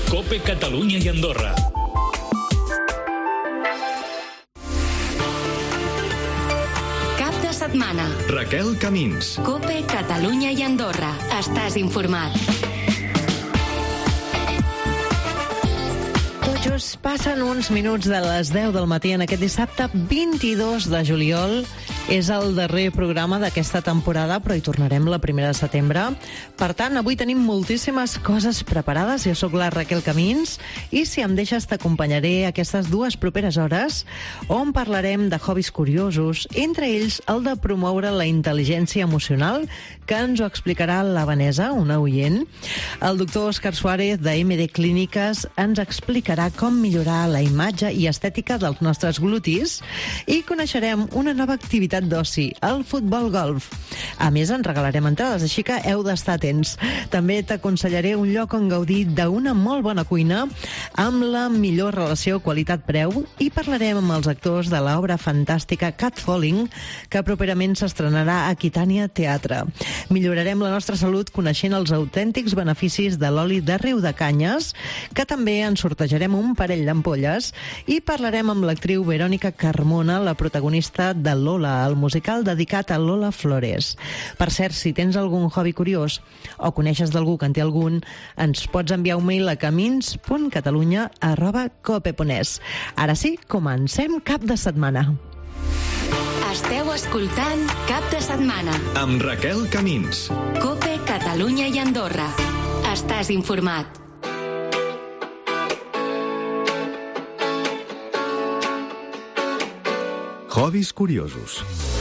COPE Catalunya i Andorra. Cap de setmana. Raquel Camins. COPE Catalunya i Andorra. Estàs informat. Tot just passen uns minuts de les 10 del matí en aquest dissabte 22 de juliol. És el darrer programa d'aquesta temporada, però hi tornarem la 1 de setembre. Per tant, avui tenim moltíssimes coses preparades. Jo sóc la Raquel Camins i, si em deixes, t'acompanyaré aquestes 2 properes hores on parlarem de hobbies curiosos, entre ells el de promoure la intel·ligència emocional, que ens ho explicarà la Vanessa, una oient. El doctor Òscar Suárez, de MD Clíniques, ens explicarà com millorar la imatge i estètica dels nostres glutis i coneixerem una nova activitat d'oci, el futbol golf. A més, ens regalarem entrades, així que heu d'estar atents. També t'aconsellaré un lloc on gaudir d'una molt bona cuina amb la millor relació qualitat-preu i parlarem amb els actors de l'obra fantàstica Catfalling, que properament s'estrenarà a Aquitània Teatre. Millorarem la nostra salut coneixent els autèntics beneficis de l'oli de Riudecanyes, que també en sortejarem un parell d'ampolles, i parlarem amb l'actriu Verònica Carmona, la protagonista de Lola, el musical dedicat a Lola Flores. Per cert, si tens algun hobby curiós o coneixes d'algú que en té algun, ens pots enviar un mail a camins.catalunya@cope.es. Ara sí, comencem Cap de Setmana. Esteu escoltant Cap de Setmana. Amb Raquel Camins. COPE Catalunya i Andorra. Estàs informat. Hobbies curiosos.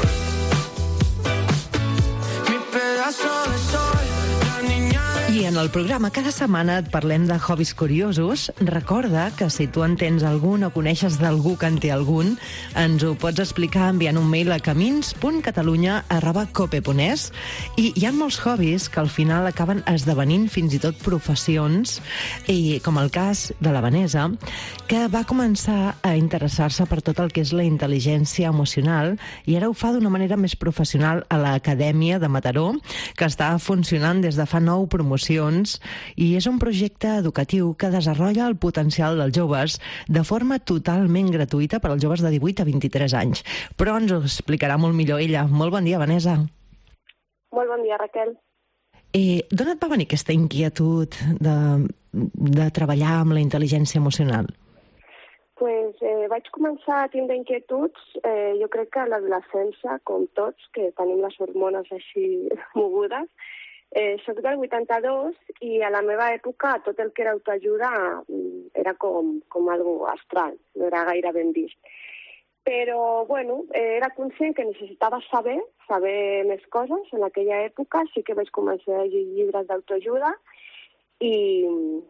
I en el programa cada setmana et parlem de hobbies curiosos. Recorda que si tu en tens algun o coneixes d'algú que en té algun, ens ho pots explicar enviant un mail a camins.catalunya@cope.es. I hi ha molts hobbies que al final acaben esdevenint fins i tot professions, i com el cas de la Vanessa, que va començar a interessar-se per tot el que és la intel·ligència emocional i ara ho fa d'una manera més professional a l'Acadèmia de Mataró, que està funcionant des de fa 9 promocions, i és un projecte educatiu que desenvolupa el potencial dels joves de forma totalment gratuïta per als joves de 18 a 23 anys. Però ens ho explicarà molt millor ella. Molt bon dia, Vanessa. Molt bon dia, Raquel. D'on et va venir aquesta inquietud de treballar amb la intel·ligència emocional? Vaig començar a tindre inquietuds, jo crec que a l'adolescència, com tots, que tenim les hormones així mogudes. Soc del 82 i a la meva època tot el que era autoajuda era com algo astral, no era gaire ben vist. Però, era conscient que necessitava saber més coses en aquella època, sí que vaig començar a llegir llibres d'autoajuda i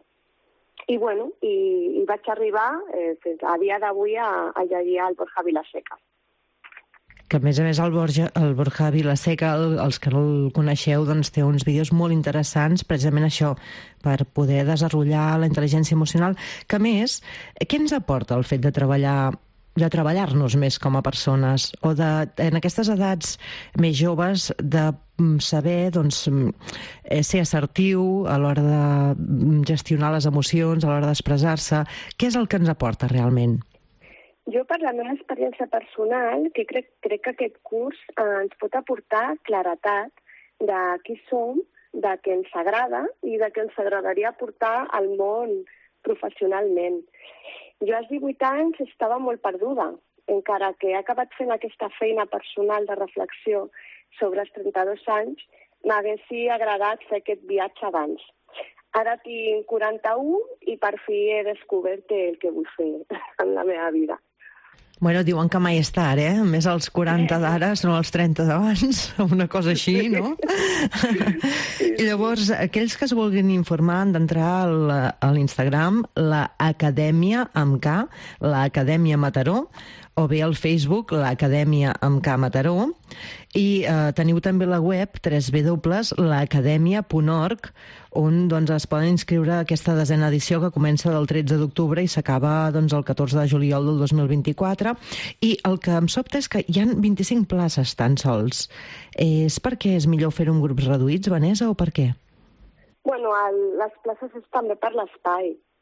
vaig arribar fins a dia d'avui a llegir el Borja Vilaseca. Que a més el Borja Vilaseca, els que no el coneixeu, doncs té uns vídeos molt interessants, precisament això, per poder desenvolupar la intel·ligència emocional, que a més, què ens aporta el fet de treballar-nos més com a persones, o en aquestes edats més joves, de saber ser assertiu a l'hora de gestionar les emocions, a l'hora d'expressar-se? Què és el que ens aporta realment? Jo, per la meva experiència personal, que crec que aquest curs ens pot aportar claretat de qui som, de què ens agrada i de què ens agradaria portar al món professionalment. Jo als 18 anys estava molt perduda, encara que he acabat fent aquesta feina personal de reflexió sobre els 32 anys, m'haguessi agradat fer aquest viatge abans. Ara tinc 41 i per fi he descobert el que vull fer en la meva vida. Bueno, diuen que mai és tard, Més als 40 d'ara són els 30 d'abans, una cosa així, no? I llavors, aquells que es vulguin informar han d'entrar a l'Instagram, l'Acadèmia amb K, l'Acadèmia Mataró, o bé al Facebook, l'Acadèmia amb K Mataró, i teniu també la web www.laacademia.org, on es poden inscriure a aquesta 10a edició que comença del 13 d'octubre i s'acaba el 14 de juliol del 2024. I el que em sobta és que hi ha 25 places tan sols. És perquè és millor fer-ho en grups reduïts, Vanessa, o per què? Les places és també per l'espai.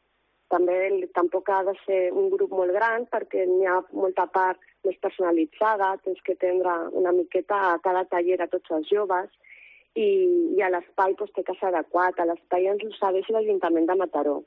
També tampoc ha de ser un grup molt gran perquè n'hi ha molta part més personalitzada, tens que atendre una miqueta a cada taller a tots els joves i a l'espai té que ser adequat. A l'espai ens ho cedeix l'Ajuntament de Mataró.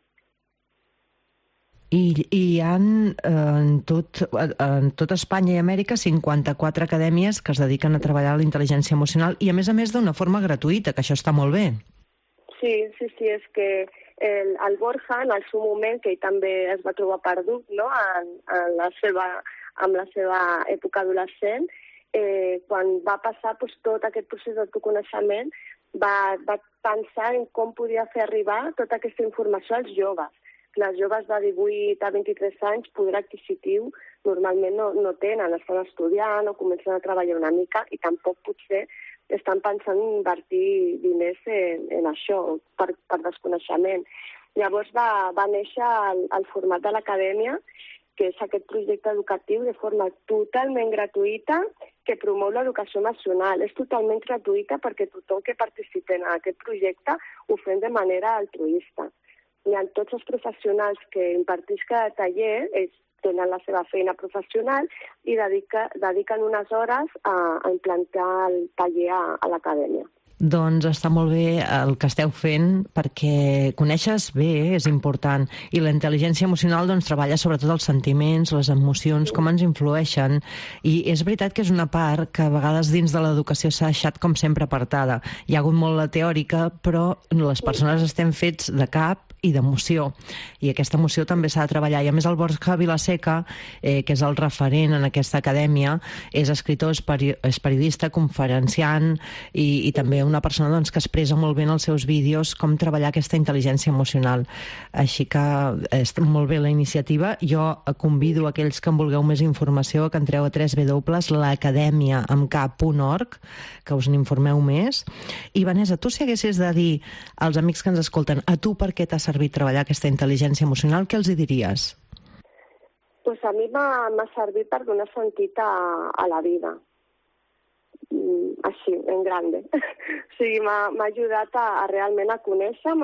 I hi ha en tot Espanya i Amèrica 54 acadèmies que es dediquen a treballar la intel·ligència emocional i, a més d'una forma gratuïta, que això està molt bé. Sí, és que el Borja, en el seu moment, que ell també es va trobar perdut, no?, en la seva època adolescent, quan va passar tot aquest procés d'autoconeixement, va pensar en com podia fer arribar tota aquesta informació als joves. Les joves de 18 a 23 anys, poder adquisitiu, normalment no tenen, estan estudiant o comencen a treballar una mica i tampoc potser estan pensant en invertir diners en això, per desconeixement. Llavors va néixer el format de l'acadèmia, que és aquest projecte educatiu de forma totalment gratuïta que promou l'educació emocional. És totalment gratuïta perquè tothom que participi en aquest projecte ho fem de manera altruista. Hi ha tots els professionals que imparteix cada taller, ells tenen la seva feina professional i dediquen unes hores a implantar el taller a l'acadèmia. Doncs està molt bé el que esteu fent perquè coneixes bé, és important, i la intel·ligència emocional treballa sobretot els sentiments, les emocions, com ens influeixen, i és veritat que és una part que a vegades dins de l'educació s'ha deixat com sempre apartada. Hi ha hagut molt la teòrica, però les persones estem fets de cap i d'emoció, i aquesta emoció també s'ha de treballar, i a més el Borja Vilaseca, que és el referent en aquesta acadèmia, és escritor, és periodista, conferenciant i també una persona que expressa molt bé en els seus vídeos com treballar aquesta intel·ligència emocional. Així que està molt bé la iniciativa. Jo convido a aquells que en vulgueu més informació que entreu a www.l'academia.org, que us n'informeu més. I Vanessa, tu si haguessis de dir als amics que ens escolten, a tu per què t'ha servit treballar aquesta intel·ligència emocional, què els hi diries? Pues a mi m'ha servit per donar sentit a la vida. Així, en grande. O sigui, m'ha ajudat realment a conèixer-me,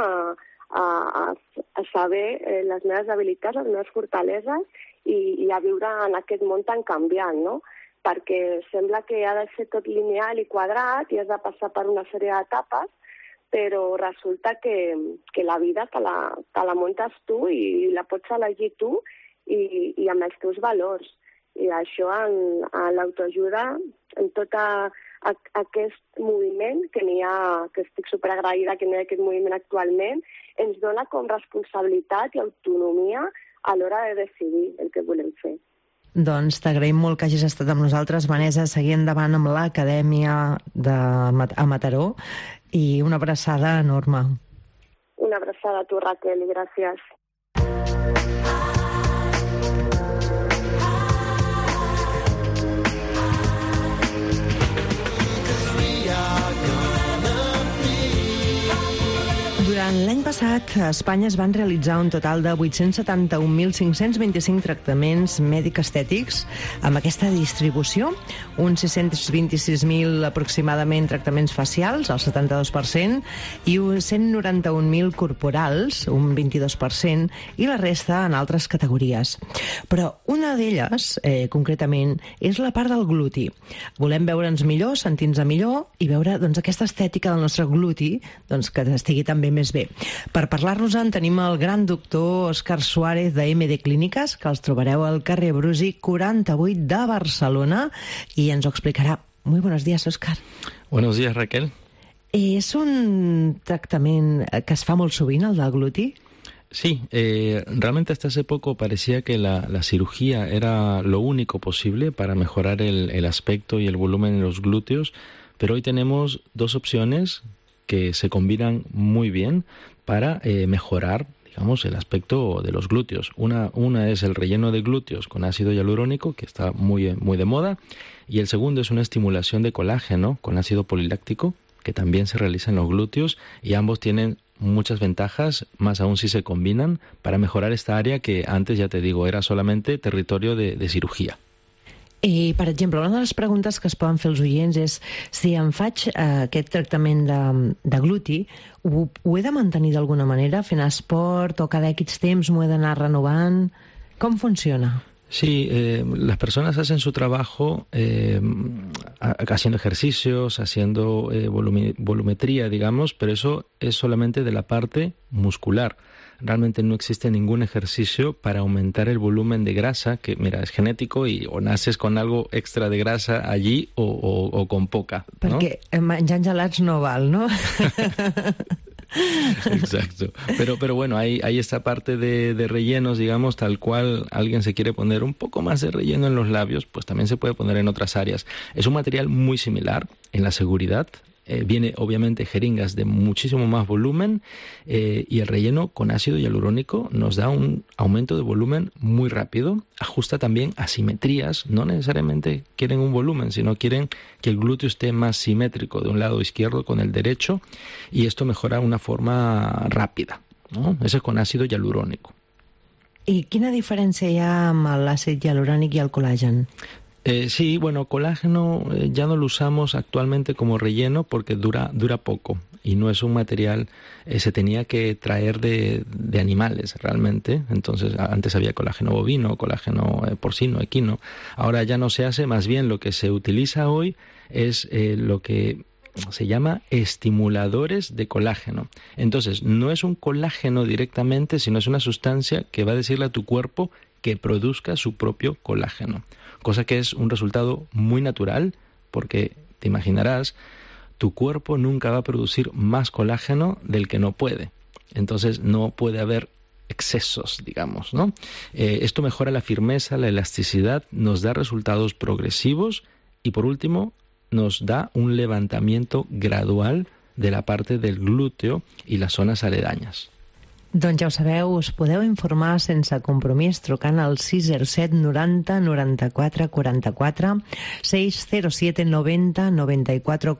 a saber les meves habilitats, les meves fortaleses i a viure en aquest món tan canviant, no? Perquè sembla que ha de ser tot lineal i quadrat i has de passar per una sèrie d'etapes, però resulta que la vida te la muntes tu i la pots elegir tu i amb els teus valors. I això en l'autoajuda, en tot aquest moviment que n'hi ha, que estic superagraïda que n'hi ha aquest moviment actualment, ens dona com responsabilitat i autonomia a l'hora de decidir el que volem fer. Doncs t'agraïm molt que hagis estat amb nosaltres, Vanessa, seguir endavant amb l'Acadèmia a Mataró, i una abraçada enorme. Una abraçada a tu, Raquel, i gràcies. Durant l'any passat, a Espanya es van realitzar un total de 871.525 tractaments mèdic-estètics amb aquesta distribució, uns 626.000 aproximadament tractaments facials, el 72%, i 191.000 corporals, un 22%, i la resta en altres categories. Però una d'elles, concretament, és la part del gluti. Volem veure'ns millor, sentir-nos millor i veure aquesta estètica del nostre gluti que estigui també més bé. Per parlar-nos-en tenim el gran doctor Òscar Suárez de MD Clíniques, que els trobareu al carrer Brusi 48 de Barcelona, i ens ho explicarà. Muy buenos días, Òscar. Buenos días, Raquel. És un tractament que es fa molt sovint, el del gluti? Sí, realmente hasta hace poco parecía que la cirugía era lo único posible para mejorar el aspecto y el volumen de los glúteos, pero hoy tenemos dos opciones que se combinan muy bien para mejorar, digamos, el aspecto de los glúteos. Una es el relleno de glúteos con ácido hialurónico, que está muy de moda, y el segundo es una estimulación de colágeno con ácido poliláctico, que también se realiza en los glúteos, y ambos tienen muchas ventajas, más aún si se combinan, para mejorar esta área que antes, ya te digo, era solamente territorio de cirugía. I, per exemple, una de les preguntes que es poden fer els oients és si em faig aquest tractament de gluti, ho he de mantenir d'alguna manera, fent esport, o cada X temps m'ho he d'anar renovant? Com funciona? Sí, las personas hacen su trabajo haciendo ejercicios, haciendo volumetría, digamos, pero eso es solamente de la parte muscular. Realmente no existe ningún ejercicio para aumentar el volumen de grasa, que mira, es genético y o naces con algo extra de grasa allí o con poca, ¿no? Perquè menjant gelats no val, ¿no? Exacto. Pero bueno, hay esta parte de rellenos, digamos, tal cual alguien se quiere poner un poco más de relleno en los labios, pues también se puede poner en otras áreas. Es un material muy similar en la seguridad. Viene obviamente jeringas de muchísimo más volumen y el relleno con ácido hialurónico nos da un aumento de volumen muy rápido. Ajusta también asimetrías, no necesariamente quieren un volumen, sino quieren que el glúteo esté más simétrico de un lado izquierdo con el derecho y esto mejora de una forma rápida, ¿no? Eso es con ácido hialurónico. I quina diferència hi ha amb l'àcid hialurònic i el col·làgen? Sí, bueno, colágeno ya no lo usamos actualmente como relleno porque dura poco y no es un material, se tenía que traer de animales realmente. Entonces antes había colágeno bovino, colágeno porcino, equino. Ahora ya no se hace, más bien lo que se utiliza hoy es lo que se llama estimuladores de colágeno. Entonces no es un colágeno directamente, sino es una sustancia que va a decirle a tu cuerpo que produzca su propio colágeno. Cosa que es un resultado muy natural, porque te imaginarás, tu cuerpo nunca va a producir más colágeno del que no puede. Entonces no puede haber excesos, digamos, ¿no? Esto mejora la firmeza, la elasticidad, nos da resultados progresivos y, por último, nos da un levantamiento gradual de la parte del glúteo y las zonas aledañas. Doncs ja ho sabeu, us podeu informar sense compromís trucant al 607 90 94 44, 607 90 94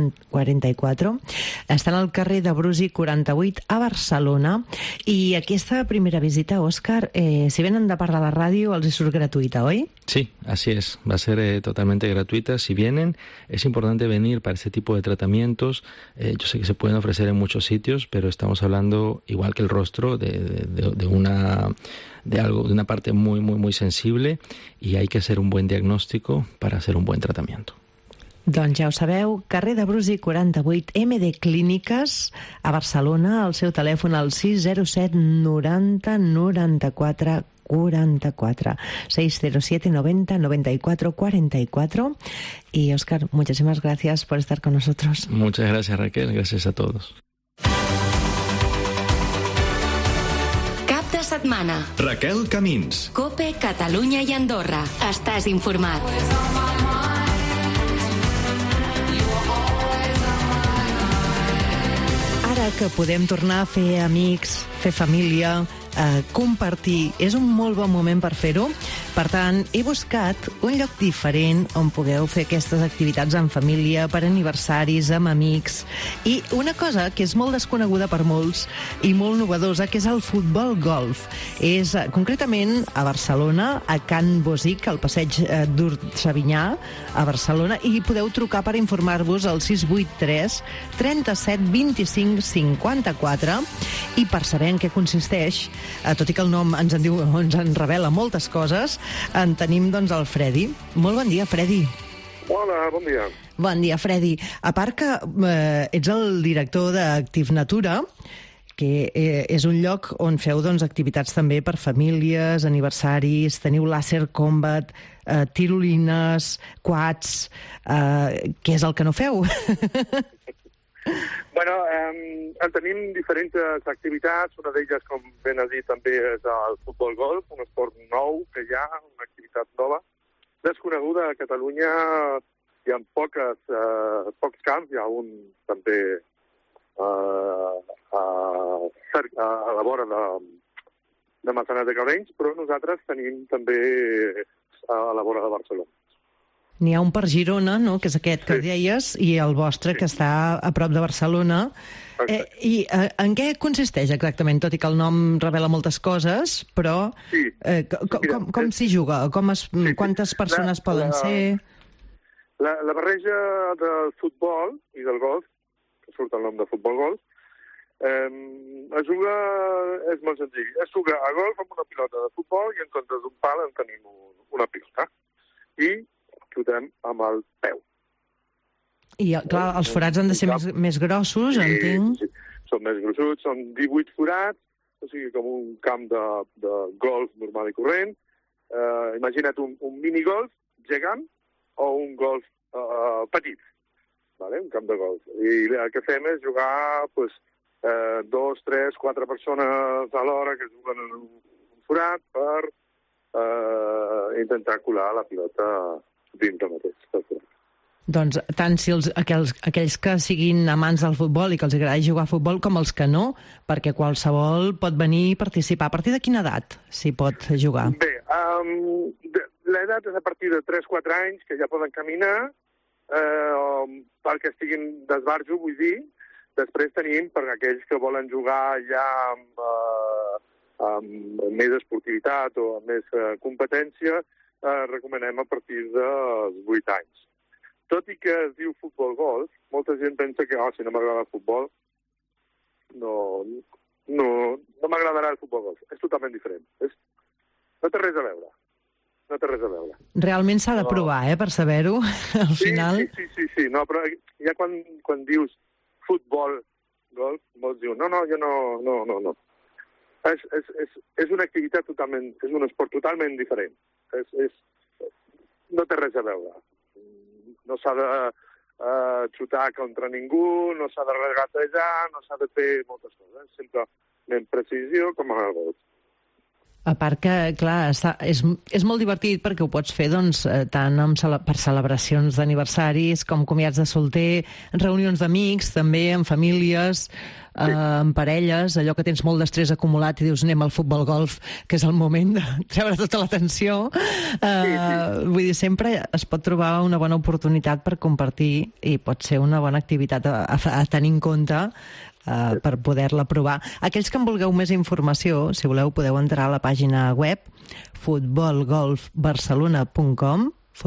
44. Estan al carrer de Brusi 48 a Barcelona i aquesta primera visita, Òscar, si venen de part de la ràdio els surt gratuïta, oi? Sí, así es, va a ser totalmente gratuita. Si vienen, es importante venir para este tipo de tratamientos. Yo sé que se pueden ofrecer en muchos sitios, pero estamos hablando, igual que el rostro, de una parte muy, muy, muy sensible y hay que hacer un buen diagnóstico para hacer un buen tratamiento. Doncs ja ho sabeu, carrer de Brusi 48, MD Clíniques, a Barcelona, el seu telèfon al 607 90 94 44, 607 90 94 44. Y Óscar, muchísimas gracias por estar con nosotros. Muchas gracias, Raquel, gracias a todos. Cap de setmana. Raquel Camins. COPE, Catalunya i Andorra. Estàs informat. Ara que podem tornar a fer amics, fer família, compartir, és un molt bon moment per fer-ho. Per tant, he buscat un lloc diferent on pugueu fer aquestes activitats en família, per aniversaris, amb amics. I una cosa que és molt desconeguda per molts i molt novedosa, que és el futbol golf. És concretament a Barcelona, a Can Bosic, al passeig d'Ursavinyà, a Barcelona, i podeu trucar per informar-vos al 683 37 25 54 i per saber en què consisteix, tot i que el nom ens en diu, ens en revela moltes coses, en tenim doncs el Fredi. Molt bon dia, Fredi. Hola, bon dia. Bon dia, Fredi. A part que ets el director d'Activ Natura, que és un lloc on feu doncs, activitats també per famílies, aniversaris, teniu Laser Combat, tirolines, quads, què és el que no feu? Bueno, tenim diferents activitats. Una d'elles, com ben has dit, també és el futbol golf, un esport nou que hi ha, una activitat nova, desconeguda a Catalunya. Hi ha pocs camps, hi ha un també a la vora de Massanet de Cabrenys, però nosaltres tenim també a la vora de Barcelona. N'hi ha un per Girona, no?, que és aquest que deies, i el vostre, que està a prop de Barcelona. I en què consisteix exactament? Tot i que el nom revela moltes coses, però com s'hi juga? Quantes persones poden ser? La barreja del futbol i del golf, que surt el nom de futbol-golf, es juga, és molt senzill. Es juga a golf amb una pilota de futbol i en comptes d'un pal en tenim una pilota. I xutem amb el peu. I, clar, els forats han de ser més grossos, entenc. Sí, són més grossos, són 18 forats, o sigui, com un camp de golf normal i corrent. Imagina't un minigolf gegant o un golf petit, un camp de golf. I el que fem és jugar 2, 3, 4 persones a l'hora que juguen en un forat per intentar colar la pilota dins del mateix forat. Doncs tant si aquells que siguin amants del futbol i que els agradi jugar a futbol com els que no, perquè qualsevol pot venir i participar. A partir de quina edat s'hi pot jugar? Bé, l'edat és a partir de 3-4 anys que ja poden caminar, perquè estiguin d'esbarjo, vull dir. Després tenim, per aquells que volen jugar ja amb més esportivitat o amb més competència, recomanem a partir dels 8 anys. Tot i que es diu futbol-golf, molta gent pensa que si no m'agrada el futbol, no m'agradarà el futbol-golf. És totalment diferent. No té res a veure. No té res a veure. Realment s'ha de provar, per saber-ho, al final. Sí. No, però ja quan dius futbol-golf, molts diuen, jo no. És una activitat totalment, és un esport totalment diferent. No té res a veure. No s'ha de xutar contra ningú, no s'ha de regatejar, no s'ha de fer moltes coses. Simplement precisió com a golf. A part que, clar, és molt divertit perquè ho pots fer tant per celebracions d'aniversaris com comiats de solter, reunions d'amics, també amb famílies, amb parelles, allò que tens molt d'estrès acumulat i dius anem al futbol-golf, que és el moment de treure tota l'atenció. Vull dir, sempre es pot trobar una bona oportunitat per compartir i pot ser una bona activitat a tenir en compte per poder-la provar. Aquells que en vulgueu més informació, si voleu, podeu entrar a la pàgina web futbolgolfbarcelona.com,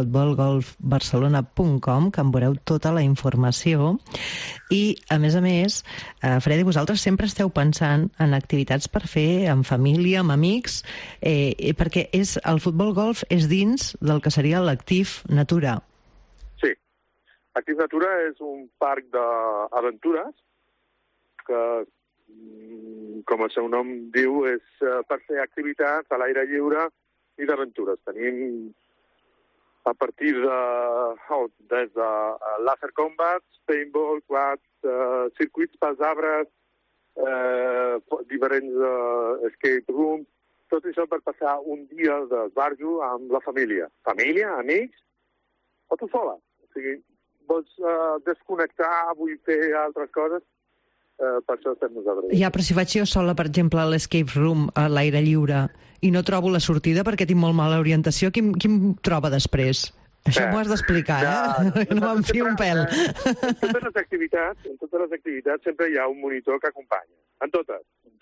que en veureu tota la informació. I, a més, Freddy, vosaltres sempre esteu pensant en activitats per fer amb família, amb amics, perquè el futbol-golf és dins del que seria l'Activ Natura. Sí. Activ Natura és un parc d'aventures que, com el seu nom diu, és per fer activitats a l'aire lliure i d'aventures. Tenim a partir des de laser combat, paintball, quads, circuits pels arbres, diferents escape rooms, tot això per passar un dia d'esbarjo amb la família. Família, amics, o tu sola. O sigui, vols desconnectar, vull fer altres coses, per això estem nosaltres. Ja, però si vaig jo sola, per exemple, a l'escape room, a l'aire lliure, i no trobo la sortida perquè tinc molt mala orientació, qui em troba després? Això m'ho has d'explicar, No m'enfio un pèl. En totes les activitats sempre hi ha un monitor que acompanya. En totes.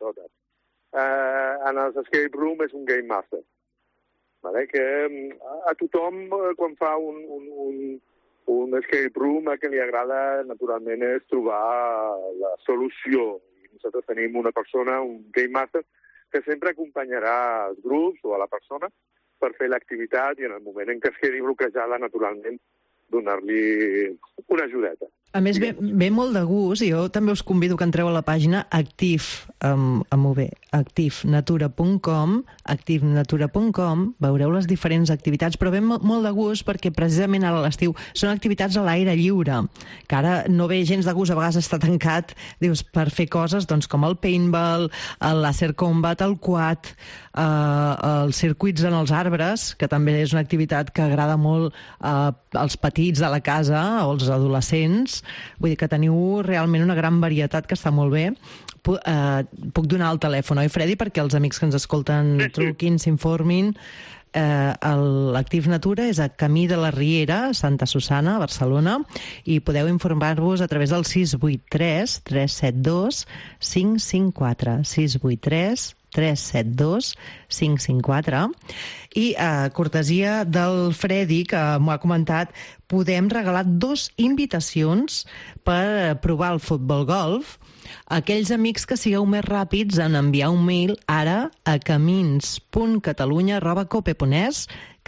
En els escape room és un game master. Que a tothom, quan fa un escape room, el que li agrada, naturalment, és trobar la solució. I nosaltres tenim una persona, un game master, que sempre acompanyarà els grups o a la persona per fer l'activitat i en el moment en què es quedi bloquejada, naturalment, donar-li una ajudeta. A més, ve molt de gust, i jo també us convido que entreu a la pàgina activnatura.com, veureu les diferents activitats, però ve molt de gust perquè precisament ara a l'estiu són activitats a l'aire lliure, que ara no ve gens de gust, a vegades està tancat, dius, per fer coses com el paintball, el laser combat, el quad, els circuits en els arbres, que també és una activitat que agrada molt als petits de la casa o als adolescents. Vull dir que teniu realment una gran varietat que està molt bé. Puc donar el telèfon, oi, Freddy? Perquè els amics que ens escolten truquin, s'informin. l'Activ Natura és a Camí de la Riera, Santa Susanna, Barcelona, i podeu informar-vos a través del 683 372 554, 683 372 554. I cortesia del Fredi, que m'ho ha comentat, podem regalar 2 invitacions per provar el futbol golf a aquells amics que sigueu més ràpids en enviar un mail ara a camins.catalunya@cope.es,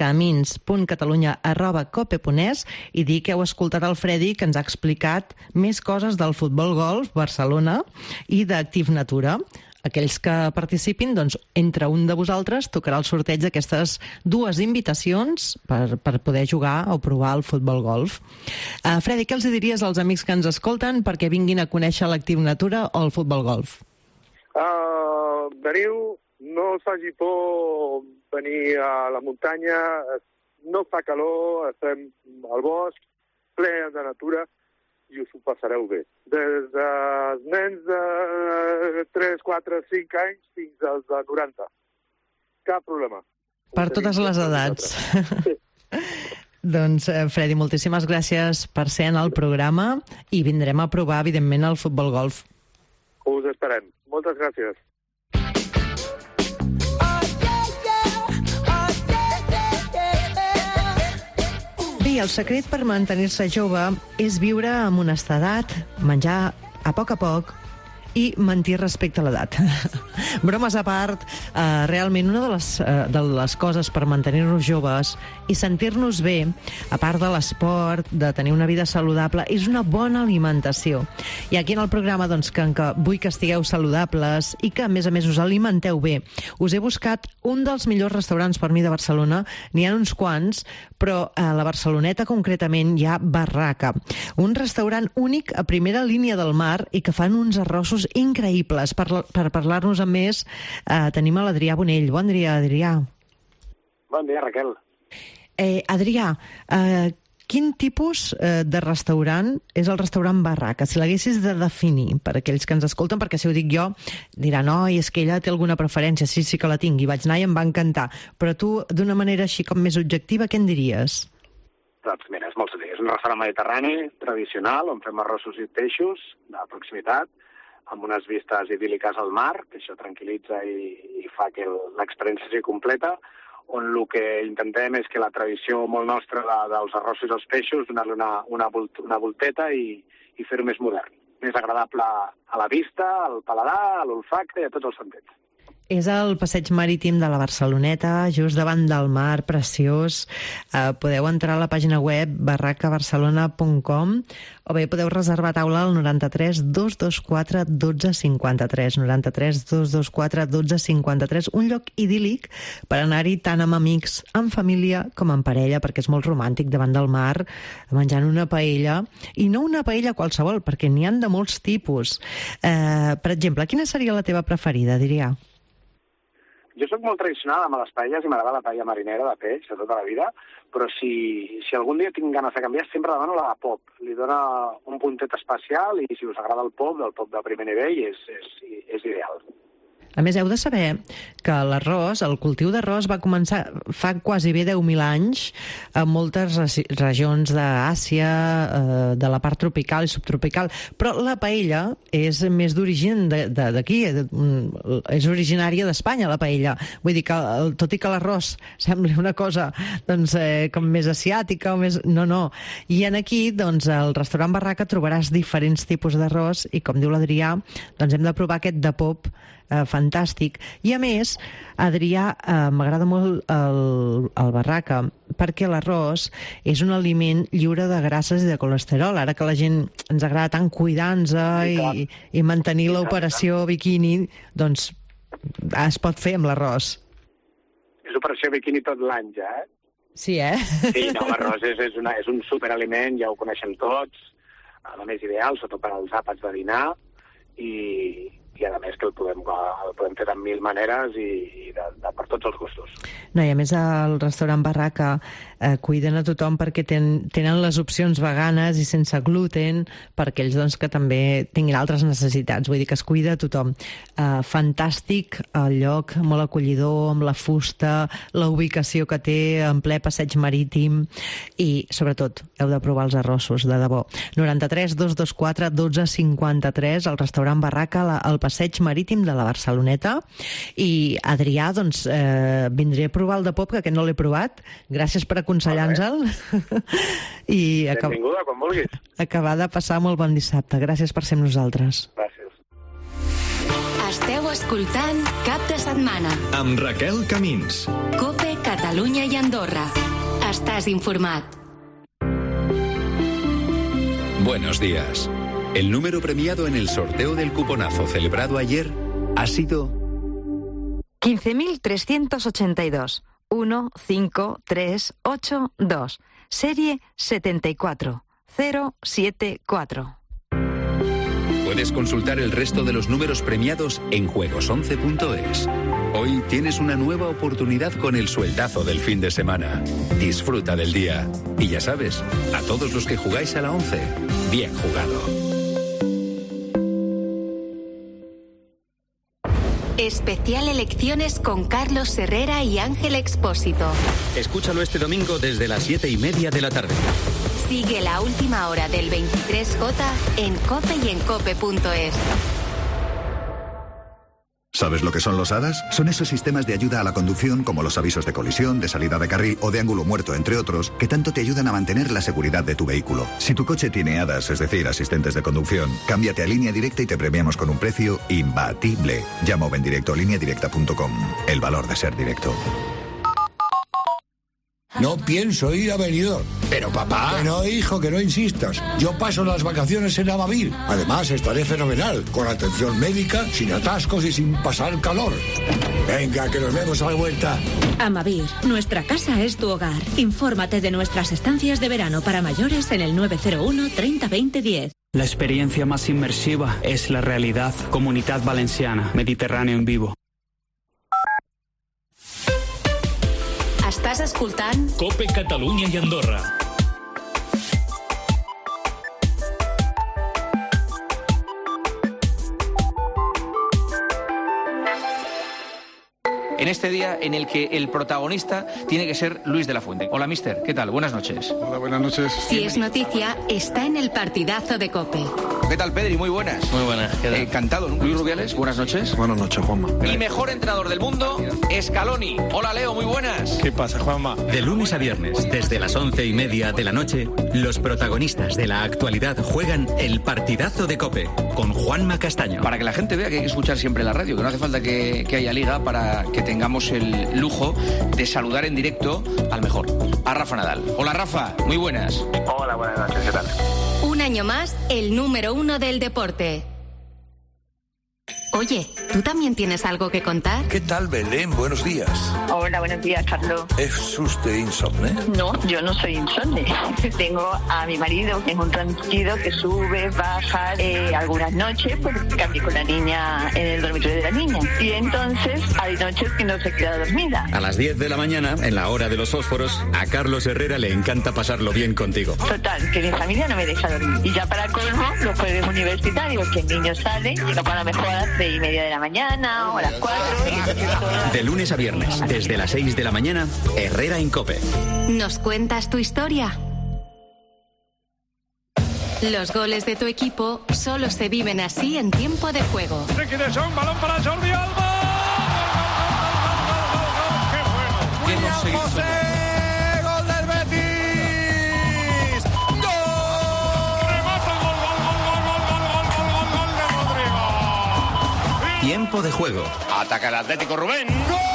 camins.catalunya@cope.es, i dir que heu escoltat el Fredi, que ens ha explicat més coses del futbol golf Barcelona i d'Activ Natura. Aquells que participin, doncs, entre un de vosaltres tocarà el sorteig d'aquestes 2 invitacions per poder jugar o provar el futbol golf. Fredi, què els diries als amics que ens escolten perquè vinguin a conèixer l'Activ Natura o el futbol golf? Veniu, no us faci por venir a la muntanya, no fa calor, estem al bosc, ple de natura, i us ho passareu bé. Des dels nens de 3, 4, 5 anys fins als de 90. Cap problema. Per totes les edats. Sí. Doncs, Fredi, moltíssimes gràcies per ser en el programa i vindrem a provar, evidentment, el futbol golf. Us esperem. Moltes gràcies. Bé, el secret per mantenir-se jove és viure amb honestedat, menjar a poc i mentir respecte a l'edat. Bromes a part, realment una de les coses per mantenir-nos joves i sentir-nos bé, a part de l'esport, de tenir una vida saludable, és una bona alimentació. I aquí en el programa, doncs, que vull que estigueu saludables i que, a més, us alimenteu bé, us he buscat un dels millors restaurants per mi de Barcelona. N'hi ha uns quants, però a la Barceloneta concretament hi ha Barraca, un restaurant únic a primera línia del mar i que fan uns arrossos increïbles. Per parlar-nos amb més, tenim a l'Adrià Bonell. Bon dia, Adrià. Bon dia, Raquel. Adrià, quin tipus de restaurant és el restaurant Barraca? Si l'haguessis de definir per aquells que ens escolten, perquè si ho dic jo diran, és que ella té alguna preferència. Sí que la tinc, i vaig anar i em va encantar. Però tu, d'una manera així com més objectiva, què en diries? Doncs mira, és molt senzill. És un restaurant mediterrani tradicional on fem arrossos i peixos de proximitat, amb unes vistes idíl·liques al mar, que això tranquil·litza i fa que l'experiència sigui completa, on el que intentem és que la tradició molt nostra dels arrossos i els peixos, donar-li una volteta i fer-ho més modern, més agradable a la vista, al paladar, a l'olfacte i a tots els sentits. És al passeig marítim de la Barceloneta, just davant del mar, preciós. Podeu entrar a la pàgina web barracabarcelona.com o bé podeu reservar taula al 93 224 1253, 93 224 1253, un lloc idíl·lic per anar-hi tant amb amics, amb família com amb parella, perquè és molt romàntic davant del mar, menjant una paella, i no una paella qualsevol, perquè n'hi han de molts tipus. Per exemple, quina seria la teva preferida, diria? Jo soc molt tradicional amb les paelles i m'agrada la paella marinera de peix de tota la vida, però si algun dia tinc ganes de canviar sempre demano la de pop. Li dona un puntet especial i si us agrada el pop de primer nivell és ideal. A més, heu de saber que l'arròs, el cultiu d'arròs va començar fa quasi bé 10.000 anys en moltes regions d'Àsia, de la part tropical i subtropical, però la paella és més d'origen d'aquí, és originària d'Espanya, la paella. Vull dir que, tot i que l'arròs sembla una cosa doncs, com més asiàtica o més... No. I aquí, doncs, al restaurant Barraca trobaràs diferents tipus d'arròs i, com diu l'Adrià, doncs hem de provar aquest de pop fantàstic. I a més, Adrià, m'agrada molt el Barraca perquè l'arròs és un aliment lliure de grasses i de colesterol. Ara que la gent ens agrada tant cuidar-nos i mantenir l'operació biquini, doncs es pot fer amb l'arròs. És operació biquini tot l'any ja, eh? Sí, Sí, no, l'arròs és un superaliment, ja ho coneixem tots, a més ideal, sobretot per als àpats de dinar, i i a més que el podem fer de mil maneres i per tots els gustos. No, i a més el restaurant Barraca cuiden a tothom perquè tenen les opcions veganes i sense gluten per aquells doncs, que també tinguin altres necessitats, vull dir que es cuida a tothom. Fantàstic el lloc, molt acollidor, amb la fusta, la ubicació que té en ple passeig marítim i sobretot heu de provar els arrossos, de debò. 93 224 1253, el restaurant Barraca al passeig marítim de la Barceloneta. I Adrià, doncs vindré a provar el de pop, que aquest no l'he provat. Gràcies per aconsellar-nos-el. I benvinguda, quan vulguis. Acabar de passar molt bon dissabte. Gràcies per ser amb nosaltres. Gràcies. Esteu escoltant Cap de Setmana. Amb Raquel Camins. COPE, Catalunya i Andorra. Estàs informat. Buenos días. El número premiado en el sorteo del cuponazo celebrado ayer ha sido 15.382. 15382. Serie 74074. Puedes consultar el resto de los números premiados en juegos11.es. Hoy tienes una nueva oportunidad con el sueldazo del fin de semana. Disfruta del día. Y ya sabes, a todos los que jugáis a la 11, bien jugado. Especial Elecciones con Carlos Herrera y Ángel Expósito. Escúchalo este domingo desde las 7:30 de la tarde. Sigue la última hora del 23J en COPE y en COPE.es. ¿Sabes lo que son los ADAS? Son esos sistemas de ayuda a la conducción como los avisos de colisión, de salida de carril o de ángulo muerto, entre otros, que tanto te ayudan a mantener la seguridad de tu vehículo. Si tu coche tiene ADAS, es decir, asistentes de conducción, cámbiate a Línea Directa y te premiamos con un precio imbatible. Llama o ven directo a lineadirecta.com. El valor de ser directo. No pienso ir a Benidorm. Pero papá... Que no, hijo, que no insistas. Yo paso las vacaciones en Amavir. Además, estaré fenomenal, con atención médica, sin atascos y sin pasar calor. Venga, que nos vemos a la vuelta. Amavir, nuestra casa es tu hogar. Infórmate de nuestras estancias de verano para mayores en el 901 30 20 10. La experiencia más inmersiva es la realidad. Comunidad Valenciana, Mediterráneo en vivo. Estàs escoltant COPE, Catalunya i Andorra. En este día en el que el protagonista tiene que ser Luis de la Fuente. Hola, mister. ¿Qué tal? Buenas noches. Hola, buenas noches. Si es noticia, está en el partidazo de COPE. ¿Qué tal, Pedri? Muy buenas. Muy buenas. Encantado. Luis Rubiales, buenas noches. Buenas noches, Juanma. Y mejor entrenador del mundo, Scaloni. Hola, Leo. Muy buenas. ¿Qué pasa, Juanma? De lunes a viernes, desde las 11:30 de la noche, los protagonistas de la actualidad juegan el partidazo de COPE con Juanma Castaño. Para que la gente vea que hay que escuchar siempre la radio, que no hace falta que haya liga para que tengamos el lujo de saludar en directo al mejor, a Rafa Nadal. Hola, Rafa. Muy buenas. Hola, buenas noches. ¿Qué tal? Un año más, el número 1 del deporte. Oye, ¿tú también tienes algo que contar? ¿Qué tal, Belén? Buenos días. Hola, buenos días, Carlos. ¿Es usted insomne? No, yo no soy insomne. Tengo a mi marido, que es un tranquilo que sube, baja, algunas noches, pues cambié con la niña en el dormitorio de la niña. Y entonces hay noches que no se queda dormida. A las 10 de la mañana, en la hora de los fósforos, a Carlos Herrera le encanta pasarlo bien contigo. Total, que mi familia no me deja dormir. Y ya para colmo, los jueves universitarios, que el niño sale, y no para mejor a las 3:30 de la mañana o a las 4. De lunes a viernes, desde las 6 de la mañana, Herrera en COPE. ¿Nos cuentas tu historia? Los goles de tu equipo solo se viven así en tiempo de juego. Riqui de Jong, balón para Jordi Alba. ¡Qué bueno! William José, gol del Betis. ¡Gol! Remata el gol de Rodrigo. Tiempo de juego. Ataca el Atlético, Rubén.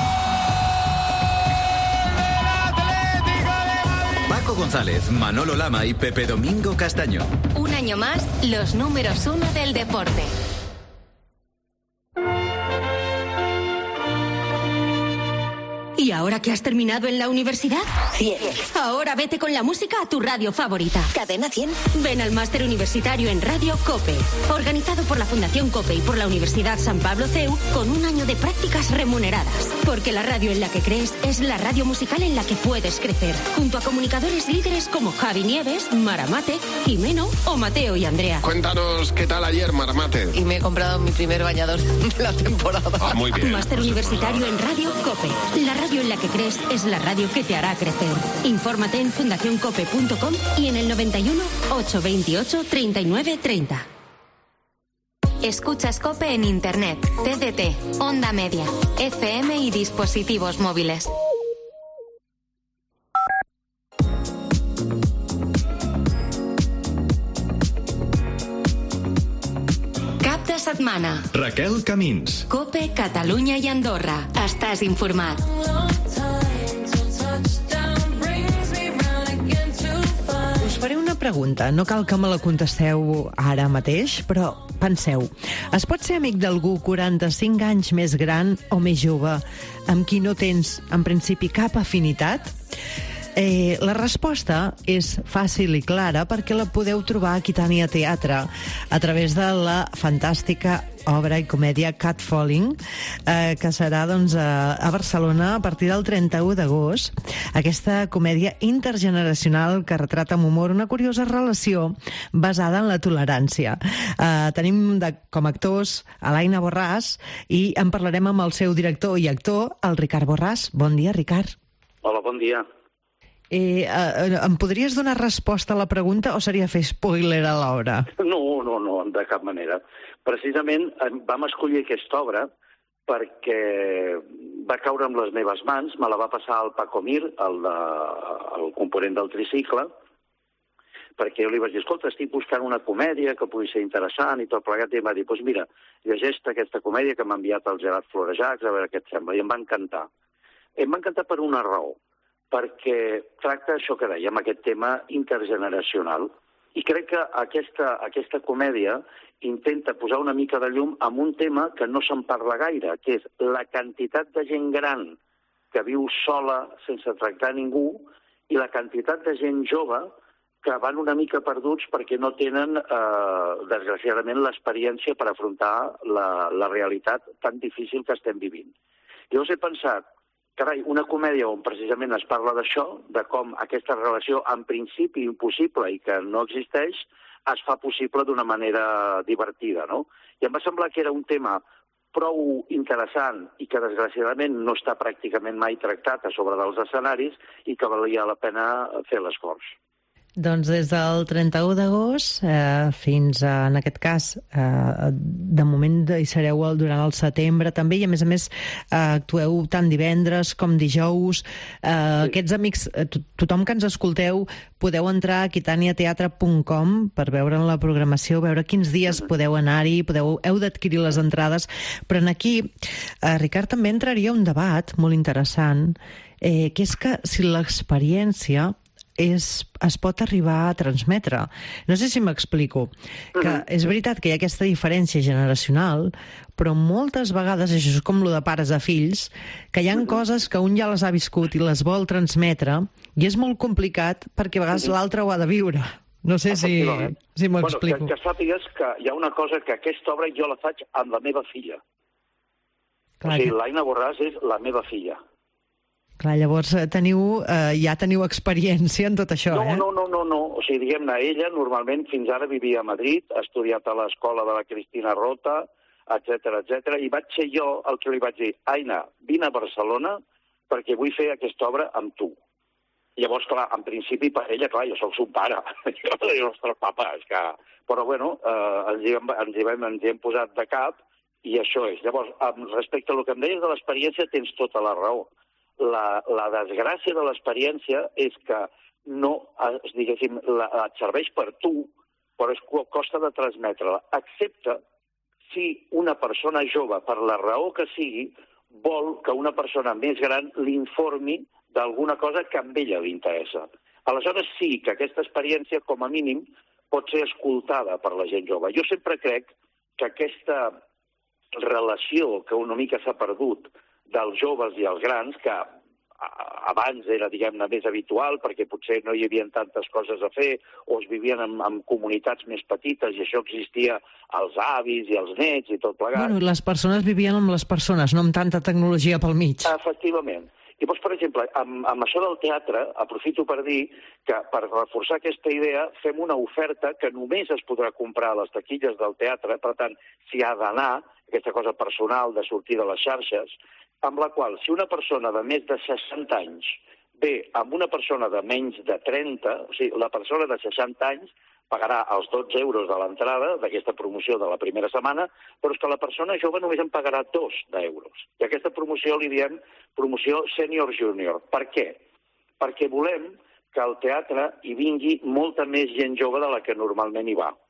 Paco González, Manolo Lama y Pepe Domingo Castaño. Un año más, los números 1 del deporte. ¿Y ahora que has terminado en la universidad? 100. Ahora vete con la música a tu radio favorita. ¿Cadena 100? Ven al máster universitario en Radio COPE, organizado por la Fundación COPE y por la Universidad San Pablo CEU, con un año de prácticas remuneradas. Porque la radio en la que crees es la radio musical en la que puedes crecer, junto a comunicadores líderes como Javi Nieves, Maramate, Jimeno o Mateo y Andrea. Cuéntanos qué tal ayer, Maramate. Y me he comprado mi primer bañador de la temporada. Muy bien. Máster universitario en Radio COPE. La radio en la que crees es la radio que te hará crecer. Infórmate en fundacioncope.com y en el 91 828 39 30. Escuchas COPE en Internet, TDT, Onda Media, FM y dispositivos móviles. Cap de setmana. Raquel Camins. COPE, Catalunya i Andorra. Estàs informat. Us faré una pregunta. No cal que me la contesteu ara mateix, però penseu. Es pot ser amic d'algú 45 anys més gran o més jove amb qui no tens, en principi, cap afinitat? La resposta és fàcil i clara perquè la podeu trobar a Aquitània Teatre a través de la fantàstica obra i comèdia Catfalling, que serà a Barcelona a partir del 31 d'agost. Aquesta comèdia intergeneracional que retrata amb humor una curiosa relació basada en la tolerància. Tenim com a actors a l'Aina Borràs i en parlarem amb el seu director i actor, el Ricard Borràs. Bon dia, Ricard. Hola, bon dia. Em podries donar resposta a la pregunta o seria fer spoiler a l'hora? No, de cap manera. Precisament vam escollir aquesta obra perquè va caure amb les meves mans, me la va passar el Paco Mir, el component del tricicle, perquè jo li vaig dir, escolta, estic buscant una comèdia que pugui ser interessant i tot plegat, i em va dir, doncs mira, llegeix aquesta comèdia que m'ha enviat el Gerard Florejacs, a veure què et sembla, i em va encantar. Em va encantar per una raó, perquè tracta això que dèiem, aquest tema intergeneracional. I crec que aquesta comèdia intenta posar una mica de llum en un tema que no se'n parla gaire, que és la quantitat de gent gran que viu sola sense tractar ningú i la quantitat de gent jove que van una mica perduts perquè no tenen, desgraciadament, l'experiència per afrontar la realitat tan difícil que estem vivint. Llavors he pensat, carai, una comèdia on precisament es parla d'això, de com aquesta relació en principi impossible i que no existeix, es fa possible d'una manera divertida, no? I em va semblar que era un tema prou interessant i que desgraciadament no està pràcticament mai tractat a sobre dels escenaris i que valia la pena fer l'esforç. Doncs des del 31 d'agost fins a, en aquest cas, de moment hi sereu durant el setembre també, i a més actueu tant divendres com dijous. Aquests amics, tothom que ens escolteu, podeu entrar a aquitaniateatre.com per veure la programació, veure quins dies podeu anar-hi, heu d'adquirir les entrades, però aquí, Ricard, també entraria un debat molt interessant, que és que si l'experiència es pot arribar a transmetre. No sé si m'explico. Que és veritat que hi ha aquesta diferència generacional, però moltes vegades, això és com lo de pares a fills, que hi ha coses que un ja les ha viscut i les vol transmetre, i és molt complicat perquè a vegades l'altre ho ha de viure. No sé si m'explico. Que sàpigues que hi ha una cosa que aquesta obra jo la faig amb la meva filla. O sigui, l'Aina Borràs és la meva filla. Clar, llavors ja teniu experiència en tot això, No. O sigui, diguem-ne, ella normalment fins ara vivia a Madrid, ha estudiat a l'escola de la Cristina Rota, etc. I vaig ser jo el que li vaig dir, Aina, vine a Barcelona perquè vull fer aquesta obra amb tu. Llavors, clar, en principi per ella, clar, jo soc son pare. Jo dic, ostres, papa, és que... Però, bueno, ens hi hem posat de cap i això és. Llavors, respecte a el que em deies de l'experiència, tens tota la raó. La desgràcia de l'experiència és que no, diguéssim, et serveix per tu, però costa de transmetre-la, excepte si una persona jove, per la raó que sigui, vol que una persona més gran l'informi d'alguna cosa que a ella li interessa. Aleshores sí que aquesta experiència, com a mínim, pot ser escoltada per la gent jove. Jo sempre crec que aquesta relació que una mica s'ha perdut dels joves i els grans, que abans era, diguem-ne, més habitual, perquè potser no hi havia tantes coses a fer, o es vivien en comunitats més petites, i això existia als avis i als nets i tot plegat. Bueno, les persones vivien amb les persones, no amb tanta tecnologia pel mig. Efectivament. I doncs, per exemple, amb això del teatre, aprofito per dir que per reforçar aquesta idea fem una oferta que només es podrà comprar a les taquilles del teatre, per tant, s'hi ha d'anar, aquesta cosa personal de sortir de les xarxes, amb la qual, si una persona de més de 60 anys ve amb una persona de menys de 30, o sigui, la persona de 60 anys pagarà els 12 euros de l'entrada d'aquesta promoció de la primera setmana, però és que la persona jove només en pagarà 2 d'euros. I aquesta promoció li diem promoció sènior-júnior. Per què? Perquè volem que al teatre hi vingui molta més gent jove de la que normalment hi va.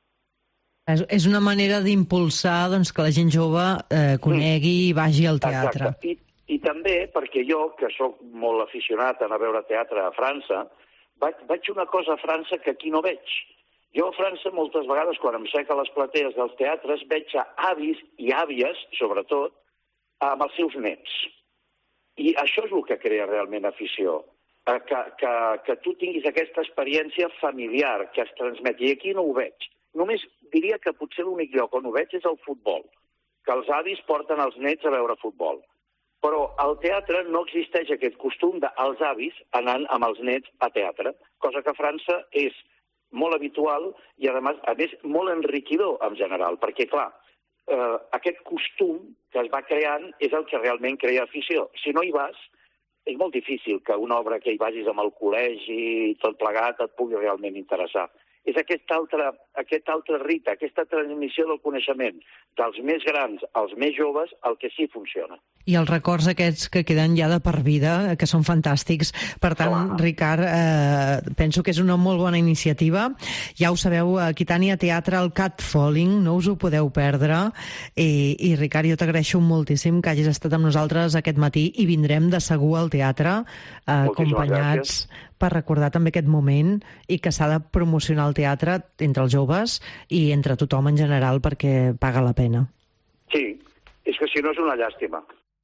És una manera d'impulsar doncs, que la gent jove conegui i vagi al teatre. Exacte. I també perquè jo, que sóc molt aficionat a anar a veure teatre a França, vaig una cosa a França que aquí no veig. Jo a França moltes vegades, quan em sec a les platees dels teatres, veig avis i àvies, sobretot, amb els seus nets. I això és el que crea realment afició. Que tu tinguis aquesta experiència familiar, que es transmeti. I aquí no ho veig. Només diria que potser l'únic lloc on ho veig és el futbol, que els avis porten els nets a veure futbol. Però al teatre no existeix aquest costum dels avis anant amb els nets a teatre, cosa que a França és molt habitual i, a més, molt enriquidor en general, perquè, clar, aquest costum que es va creant és el que realment crea afició. Si no hi vas, és molt difícil que una obra que hi vagis amb el col·legi i tot plegat et pugui realment interessar. És aquest altre rite, aquesta transmissió del coneixement dels més grans als més joves, el que sí funciona. I els records aquests que queden ja de per vida, que són fantàstics. Per tant, Ricard, penso que és una molt bona iniciativa. Ja ho sabeu, Aquitània Teatre, el Catfalling, no us ho podeu perdre. I Ricard, jo t'agraeixo moltíssim que hagis estat amb nosaltres aquest matí i vindrem de segur al teatre, acompanyats, per recordar també aquest moment i que s'ha de promocionar el teatre entre els joves i entre tothom en general perquè paga la pena. Sí, és que si no és una llàstima.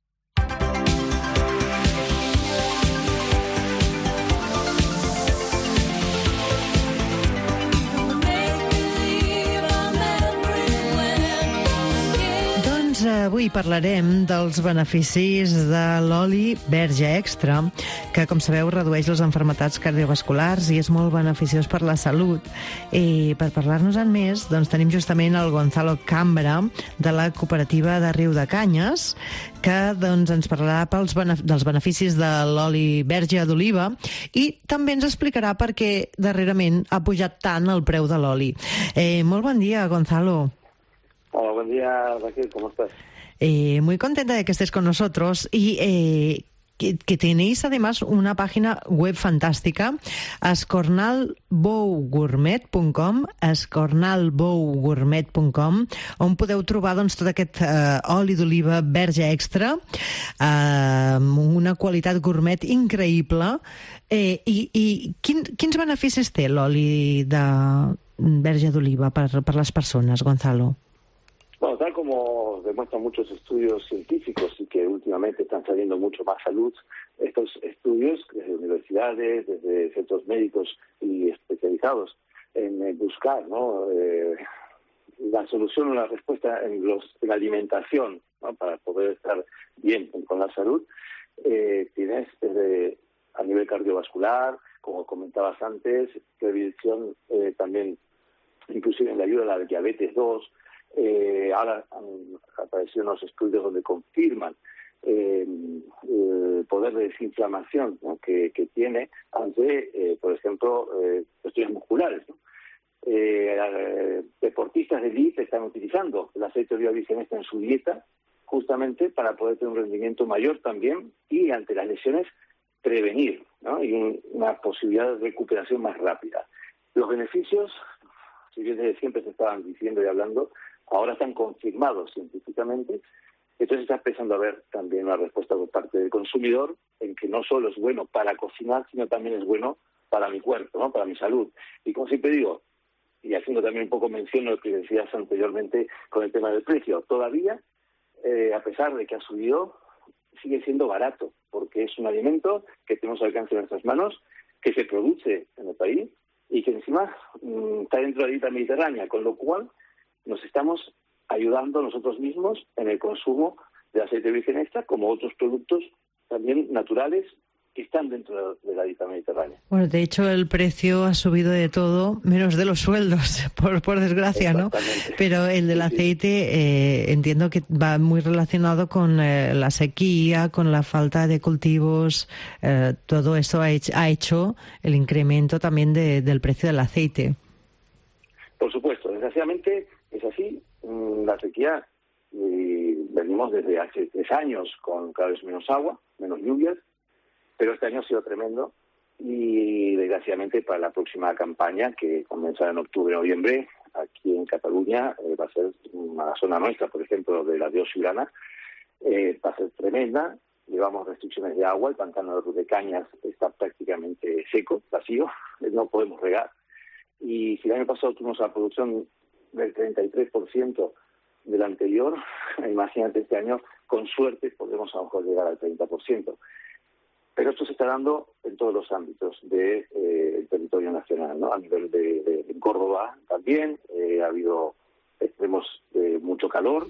Avui parlarem dels beneficis de l'oli verge extra, que, com sabeu, redueix les malalties cardiovasculars i és molt beneficiós per la salut. I per parlar-nos-en més, doncs, tenim justament el Gonzalo Cambra, de la cooperativa de Riudecanyes, que doncs, ens parlarà dels beneficis de l'oli verge d'oliva i també ens explicarà per què darrerament ha pujat tant el preu de l'oli. Molt bon dia, Gonzalo. Hola, buen día, Raquel, ¿cómo estás? Muy contenta de que estés con nosotros y que tenéis además una página web fantàstica, escornalbougourmet.com, on podeu trobar doncs, tot aquest oli d'oliva verge extra amb una qualitat gourmet increïble. I quins beneficis té l'oli de verge d'oliva per les persones, Gonzalo? Bueno, tal como demuestran muchos estudios científicos y que últimamente están saliendo mucho más a luz, estos estudios desde universidades, desde centros médicos y especializados en buscar, ¿no?, la solución o la respuesta en la alimentación, ¿no?, para poder estar bien con la salud, tienes desde a nivel cardiovascular, como comentabas antes, prevención también, inclusive en la ayuda a la diabetes 2. Ahora han aparecido unos estudios donde confirman el poder de desinflamación, ¿no?, que tiene ante, por ejemplo, cuestiones musculares, ¿no? Deportistas de élite están utilizando el aceite de oliva virgen extra en su dieta justamente para poder tener un rendimiento mayor también y ante las lesiones prevenir, ¿no?, y una posibilidad de recuperación más rápida. Los beneficios, si bien desde siempre se estaban diciendo y hablando, ahora están confirmados científicamente, entonces está empezando a haber también una respuesta por parte del consumidor en que no solo es bueno para cocinar, sino también es bueno para mi cuerpo, ¿no?, para mi salud. Y como siempre digo, y haciendo también un poco mención a lo que decías anteriormente con el tema del precio, todavía, a pesar de que ha subido, sigue siendo barato, porque es un alimento que tenemos al alcance de nuestras manos, que se produce en el país y que encima está dentro de la dieta mediterránea, con lo cual nos estamos ayudando nosotros mismos en el consumo de aceite virgen extra, como otros productos también naturales que están dentro de la dieta mediterránea. Bueno, de hecho el precio ha subido de todo, menos de los sueldos, por desgracia, ¿no? Pero el del aceite entiendo que va muy relacionado con la sequía, con la falta de cultivos, todo eso ha hecho el incremento también del precio del aceite. Por supuesto, desgraciadamente es así. La sequía, venimos desde hace 3 años con cada vez menos agua, menos lluvias, pero este año ha sido tremendo y desgraciadamente para la próxima campaña, que comenzará en octubre-noviembre, aquí en Cataluña, va a ser una zona nuestra, por ejemplo, de la Dios-Urana, va a ser tremenda. Llevamos restricciones de agua, el pantano de Cañas está prácticamente seco, vacío, no podemos regar. Y si el año pasado tuvimos la producción del 33% del anterior, imagínate este año, con suerte podemos a lo mejor llegar al 30%. Pero esto se está dando en todos los ámbitos del territorio nacional, ¿no? A nivel de Córdoba también, ha habido extremos de mucho calor.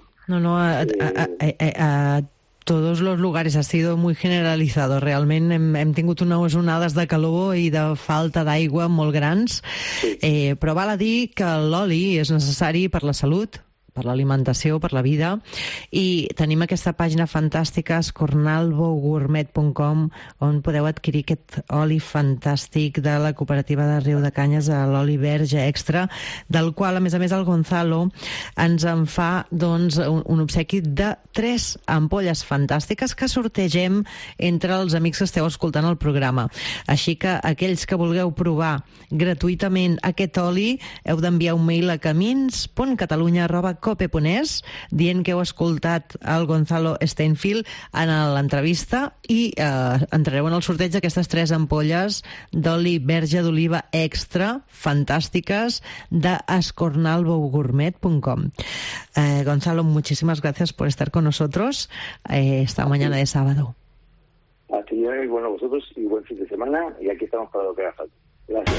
A todos los lugares ha sido muy generalitzado. Realment hem tingut unes onades de calor i de falta d'aigua molt grans, però val a dir que l'oli és necessari per la salut, per l'alimentació, per la vida, i tenim aquesta pàgina fantàstica, escornalbogourmet.com, on podeu adquirir aquest oli fantàstic de la cooperativa de Riu de Canyes, l'oli verge extra, del qual, a més, el Gonzalo ens en fa doncs, un obsequi de 3 ampolles fantàstiques que sortegem entre els amics que esteu escoltant el programa. Així que aquells que vulgueu provar gratuïtament aquest oli, heu d'enviar un mail a camins.catalunya@cope.es dient que heu escoltat el Gonzalo Steinfield en l'entrevista i entrareu en el sorteig d'aquestes 3 ampolles d'oli verge d'oliva extra fantàstiques de escornalbogourmet.com. Gonzalo, muchísimas gracias por estar con nosotros esta mañana de sábado. A ti, y bueno, vosotros, y buen fin de semana, y aquí estamos para lo que haga falta. Gracias.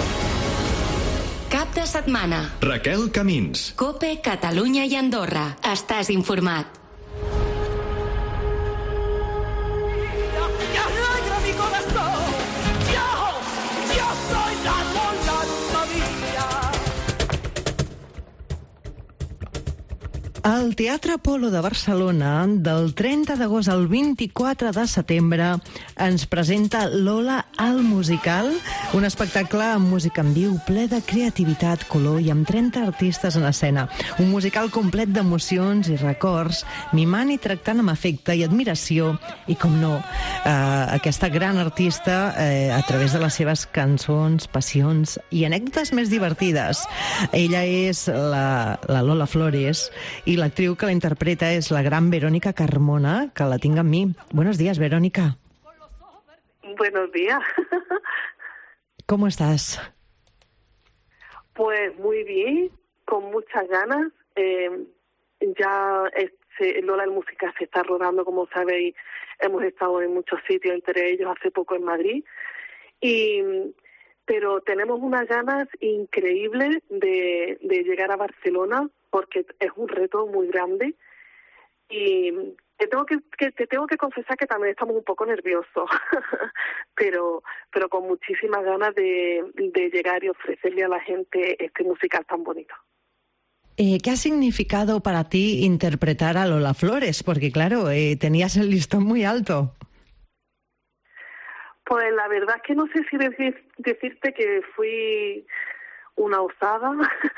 Cap de setmana. Raquel Camins. COPE, Catalunya i Andorra. Estàs informat. El Teatre Apolo de Barcelona, del 30 d'agost al 24 de setembre, ens presenta Lola al musical, un espectacle amb música en viu, ple de creativitat, color i amb 30 artistes en escena. Un musical complet d'emocions i records, mimant i tractant amb afecte i admiració, i com no, aquesta gran artista a través de les seves cançons, passions i anècdotes més divertides. Ella és la Lola Flores, y la actriz que la interpreta es la gran Verónica Carmona, que la tinc amb mi. Buenos días, Verónica. Buenos días. ¿Cómo estás? Pues muy bien, con muchas ganas. Lola el musical se está rodando, como sabéis, hemos estado en muchos sitios, entre ellos hace poco en Madrid, pero tenemos unas ganas increíbles de llegar a Barcelona, porque es un reto muy grande y te tengo que confesar que también estamos un poco nerviosos, pero con muchísimas ganas de llegar y ofrecerle a la gente este musical tan bonito. ¿Qué ha significado para ti interpretar a Lola Flores? Porque claro, tenías el listón muy alto. Pues la verdad es que no sé si decirte que fui una osada.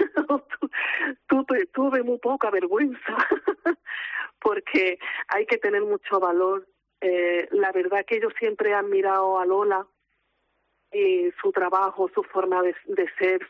Tuve muy poca vergüenza, porque hay que tener mucho valor. La verdad que yo siempre he admirado a Lola, su trabajo, su forma de ser,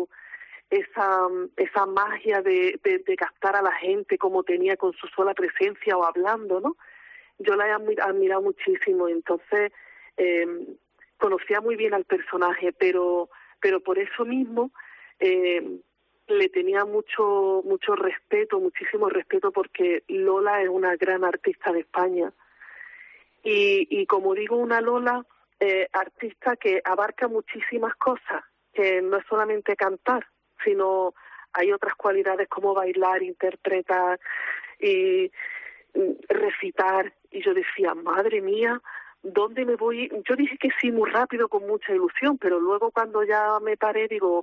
esa magia de captar a la gente como tenía con su sola presencia o hablando, ¿no? Yo la he admirado muchísimo, entonces conocía muy bien al personaje, pero por eso mismo le tenía mucho respeto, muchísimo respeto, porque Lola es una gran artista de España Y como digo, una Lola artista que abarca muchísimas cosas, que no es solamente cantar, sino hay otras cualidades como bailar, interpretar y recitar. Y yo decía, madre mía, ¿dónde me voy? Yo dije que sí muy rápido, con mucha ilusión, pero luego cuando ya me paré digo,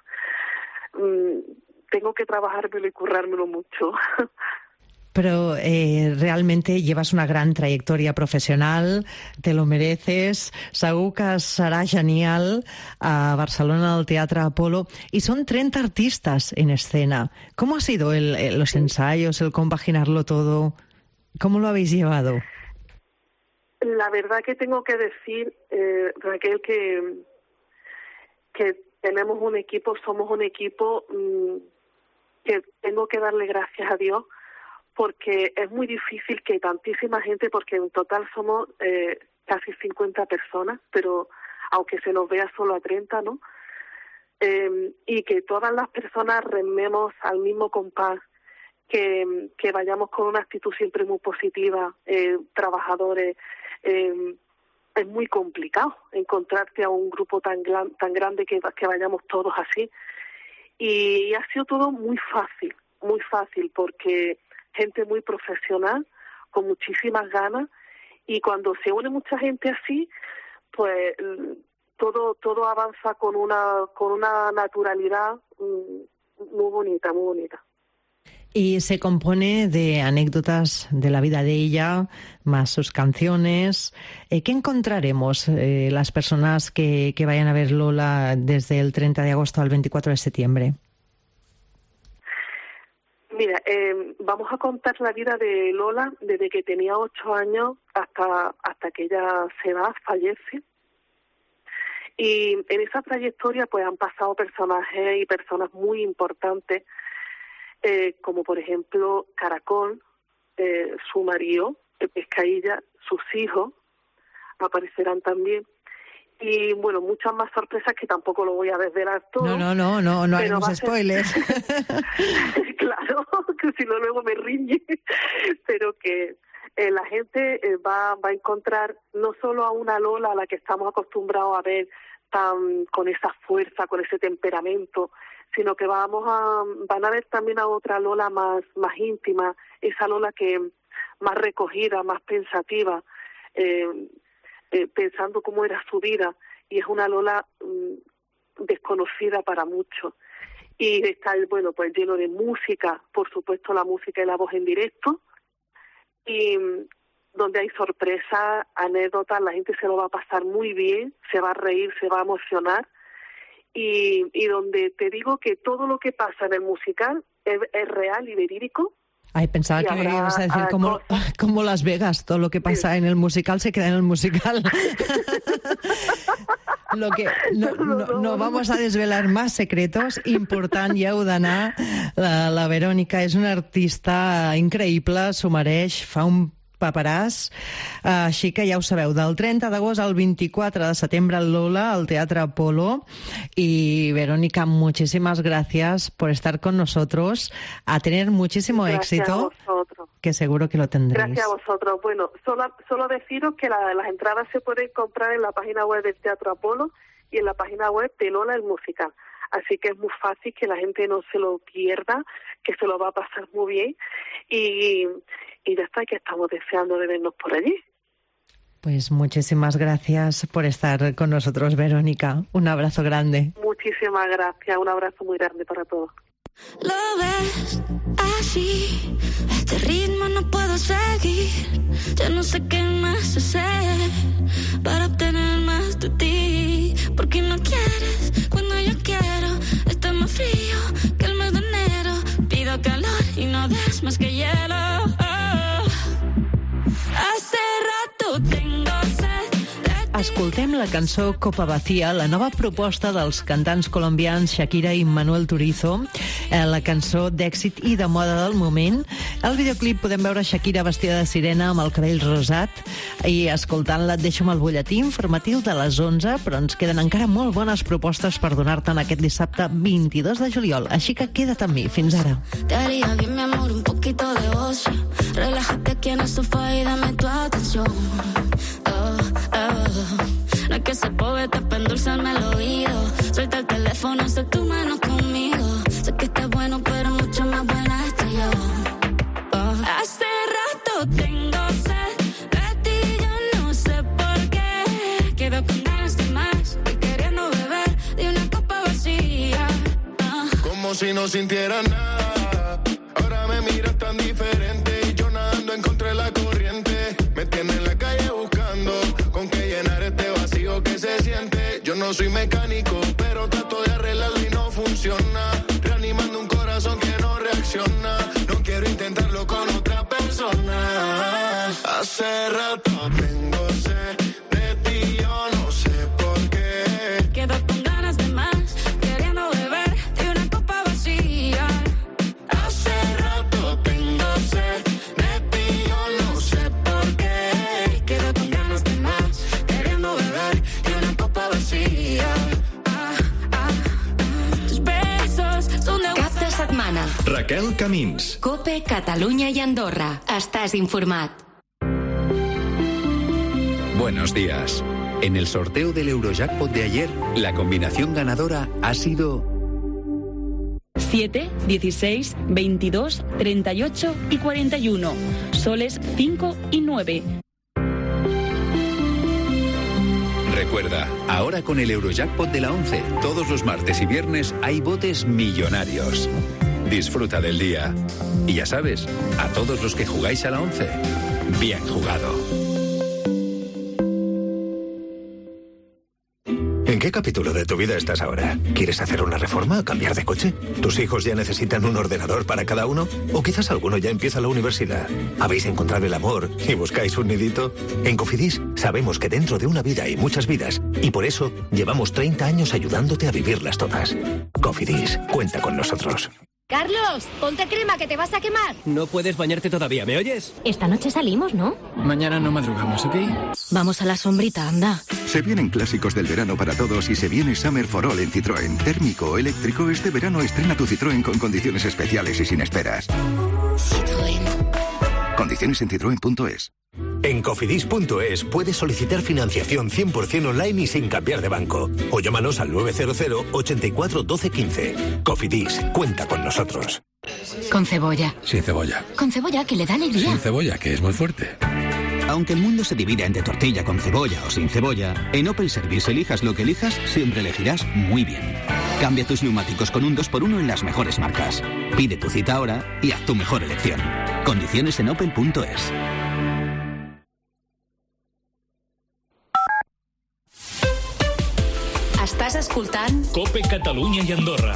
tengo que trabajármelo y currármelo mucho. Pero realmente llevas una gran trayectoria profesional, te lo mereces, segur que serà genial a Barcelona, al Teatre Apolo, y son 30 artistas en escena. ¿Cómo ha sido los ensayos, el compaginarlo todo? ¿Cómo lo habéis llevado? La verdad que tengo que decir, Raquel, que tenemos un equipo, somos un equipo que tengo que darle gracias a Dios, porque es muy difícil que tantísima gente, porque en total somos casi 50 personas, pero aunque se nos vea solo a 30, ¿no? Y que todas las personas rememos al mismo compás, que vayamos con una actitud siempre muy positiva, trabajadores. Es muy complicado encontrarte a un grupo tan grande que vayamos todos así. Y ha sido todo muy fácil, porque gente muy profesional, con muchísimas ganas, y cuando se une mucha gente así, pues todo avanza con una naturalidad muy bonita, muy bonita. Y se compone de anécdotas de la vida de ella, más sus canciones. ¿Qué encontraremos las personas que vayan a ver Lola desde el 30 de agosto al 24 de septiembre? Mira, vamos a contar la vida de Lola desde que tenía 8 años hasta que ella fallece. Y en esa trayectoria pues han pasado personajes y personas muy importantes, como por ejemplo Caracol, su marido, Pescailla, sus hijos aparecerán también. Y bueno, muchas más sorpresas que tampoco lo voy a desvelar todo. No haremos spoilers. Claro, que si no luego me riñe. Pero que la gente va a encontrar no solo a una Lola a la que estamos acostumbrados a ver con esa fuerza, con ese temperamento, sino que van a ver también a otra Lola más íntima, esa Lola que más recogida, más pensativa, pensando cómo era su vida, y es una Lola desconocida para muchos. Y está, bueno, pues lleno de música, por supuesto la música y la voz en directo, y donde hay sorpresas, anécdotas, la gente se lo va a pasar muy bien, se va a reír, se va a emocionar, y donde te digo que todo lo que pasa en el musical es real y verídico. Ay, pensaba que ibas a decir como Las Vegas, todo lo que pasa en el musical se queda en el musical. No vamos a desvelar más secretos. Important, ja ho d'anar. La Verònica és una artista increïble, s'ho mereix, fa un paperàs, així que ja ho sabeu, del 30 d'agost al 24 de setembre Lola al Teatre Apolo. Y Verónica, muchísimas gracias por estar con nosotros, a tener muchísimo éxito, que seguro que lo tendréis. Gracias a vosotros. Bueno, solo deciros que las entradas se pueden comprar en la página web del Teatro Apolo y en la página web de Lola el Musical. Así que es muy fácil, que la gente no se lo pierda, que se lo va a pasar muy bien, y ya está, que estamos deseando de vernos por allí. Pues muchísimas gracias por estar con nosotros, Verónica. Un abrazo grande. Muchísimas gracias, un abrazo muy grande para todos. Lo ves así, este ritmo no puedo seguir, ya no sé qué más hacer para obtener más de ti, porque no quieres cuando yo quiero, está más frío que el mes de enero, pido calor y no des más que hielo. Hace rato tengo sed. Escoltem la cançó Copa Vacía, la nova proposta dels cantants colombians Shakira i Manuel Turizo, la cançó d'èxit i de moda del moment. Al videoclip podem veure Shakira vestida de sirena amb el cabell rosat, i escoltant-la et deixo amb el butlletí informatiu de les 11, però ens queden encara molt bones propostes per donar-te'n aquest dissabte 22 de juliol, així que queda't amb mi. Fins ara. Te haría bien, mi amor, un poquito de ocio. Relájate aquí en el sofá y dame tu atención. si no sintiera nada. Ahora me miras tan diferente y yo nadando en contra de la corriente. Me tiene en la calle buscando con qué llenar este vacío que se siente. Yo no soy mecánico, pero trato de arreglarlo y no funciona. Reanimando un corazón que no reacciona. No quiero intentarlo con otra persona. Hace rato tengo sed de ti, yo no sé por qué. Quedo con ganas de más, queriendo beber de una copa vacía. Hace rato tengo sed de ti, yo no sé por qué. Quedo con ganas de más, queriendo beber de una copa vacía. Tus besos son de Cap de setmana. Raquel Camins. Cope, Catalunya i Andorra. Estàs informat. Buenos días. En el sorteo del Eurojackpot de ayer, la combinación ganadora ha sido 7, 16, 22, 38 y 41. Soles 5 y 9. Recuerda, ahora con el Eurojackpot de la 11, todos los martes y viernes hay botes millonarios. Disfruta del día. Y ya sabes, a todos los que jugáis a la 11, bien jugado. ¿En qué capítulo de tu vida estás ahora? ¿Quieres hacer una reforma o cambiar de coche? ¿Tus hijos ya necesitan un ordenador para cada uno? ¿O quizás alguno ya empieza la universidad? ¿Habéis encontrado el amor y buscáis un nidito? En Cofidis sabemos que dentro de una vida hay muchas vidas y por eso llevamos 30 años ayudándote a vivirlas todas. Cofidis, cuenta con nosotros. Carlos, ponte crema que te vas a quemar. No puedes bañarte todavía, ¿me oyes? Esta noche salimos, ¿no? Mañana no madrugamos, ¿ok? Vamos a la sombrita, anda. Se vienen clásicos del verano para todos y se viene Summer for All en Citroën. Térmico o eléctrico, este verano estrena tu Citroën con condiciones especiales y sin esperas. Citroën. Condiciones en citroen.es. En cofidis.es puedes solicitar financiación 100% online y sin cambiar de banco. O llámanos al 900 84 12 15. Cofidis, cuenta con nosotros. Con cebolla. Sin cebolla. Con cebolla, que le da alegría. Sin cebolla, que es muy fuerte. Aunque el mundo se divida entre tortilla con cebolla o sin cebolla, en Opel Service elijas lo que elijas, siempre elegirás muy bien. Cambia tus neumáticos con un 2x1 en las mejores marcas. Pide tu cita ahora y haz tu mejor elección. Condiciones en opel.es. Estàs escoltant Cope Catalunya i Andorra.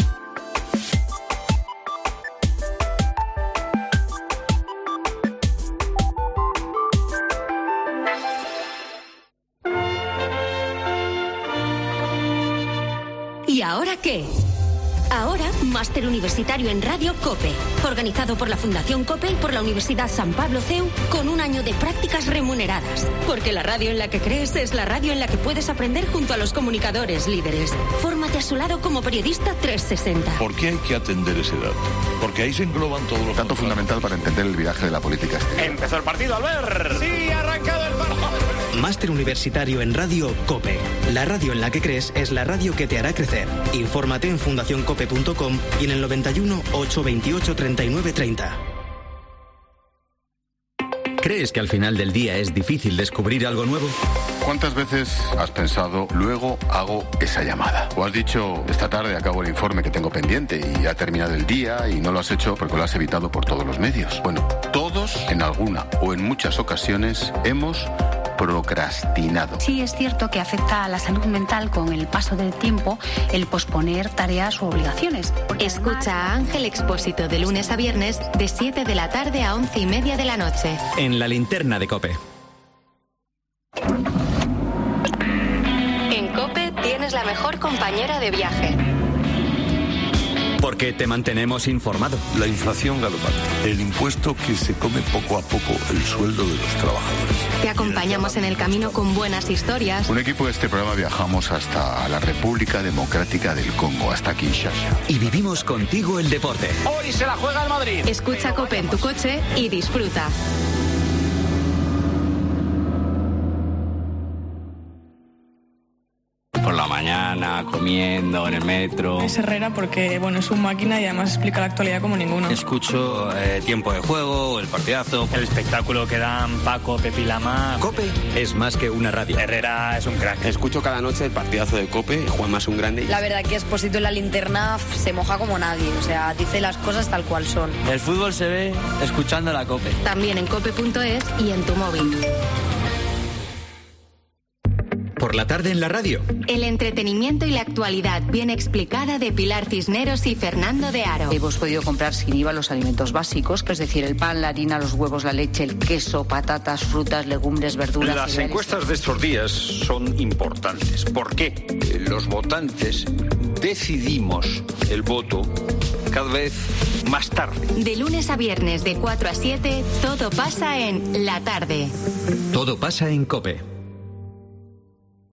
¿Y ahora qué? Ahora, máster universitario en Radio COPE, organizado por la Fundación COPE y por la Universidad San Pablo CEU, con un año de prácticas remuneradas. Porque la radio en la que crees es la radio en la que puedes aprender junto a los comunicadores líderes. Fórmate a su lado como periodista 360. ¿Por qué hay que atender ese dato? Porque ahí se engloban todos los datos fundamental para entender el viraje de la política exterior. Empezó el partido, Albert. Sí, ha arrancado el partido. Máster universitario en Radio COPE. La radio en la que crees es la radio que te hará crecer. Infórmate en fundacioncope.com y en el 91 828 39 30. ¿Crees que al final del día es difícil descubrir algo nuevo? ¿Cuántas veces has pensado, luego hago esa llamada? ¿O has dicho, esta tarde acabo el informe que tengo pendiente y ha terminado el día y no lo has hecho porque lo has evitado por todos los medios? Bueno, todos, en alguna o en muchas ocasiones, hemos procrastinado. Sí, es cierto que afecta a la salud mental con el paso del tiempo el posponer tareas u obligaciones. Escucha a Ángel Expósito de lunes a viernes de 7 de la tarde a 11:30 de la noche. En la linterna de COPE. En COPE tienes la mejor compañera de viaje. Porque te mantenemos informado. La inflación galopante. El impuesto que se come poco a poco el sueldo de los trabajadores. Te acompañamos en el camino con buenas historias. Un equipo de este programa viajamos hasta la República Democrática del Congo, hasta Kinshasa. Y vivimos contigo el deporte. Hoy se la juega el Madrid. Escucha COPE en tu coche y disfruta. Por la mañana, comiendo, en el metro. Es Herrera porque, bueno, es un máquina y además explica la actualidad como ninguno. Escucho Tiempo de Juego, El Partidazo. El espectáculo que dan Paco, Pepi Lama. COPE es más que una radio. Herrera es un crack. Escucho cada noche El Partidazo de COPE, Juanma es un grande. La verdad que Expósito en la linterna se moja como nadie, o sea, dice las cosas tal cual son. El fútbol se ve escuchando la COPE. También en cope.es y en tu móvil. Por la tarde en la radio. El entretenimiento y la actualidad bien explicada de Pilar Cisneros y Fernando de Aro. Hemos podido comprar sin IVA los alimentos básicos, es decir, el pan, la harina, los huevos, la leche, el queso, patatas, frutas, legumbres, verduras. Las encuestas de estos días son importantes. ¿Por qué? Los votantes decidimos el voto cada vez más tarde. De lunes a viernes de 4 a 7, todo pasa en La Tarde. Todo pasa en COPE.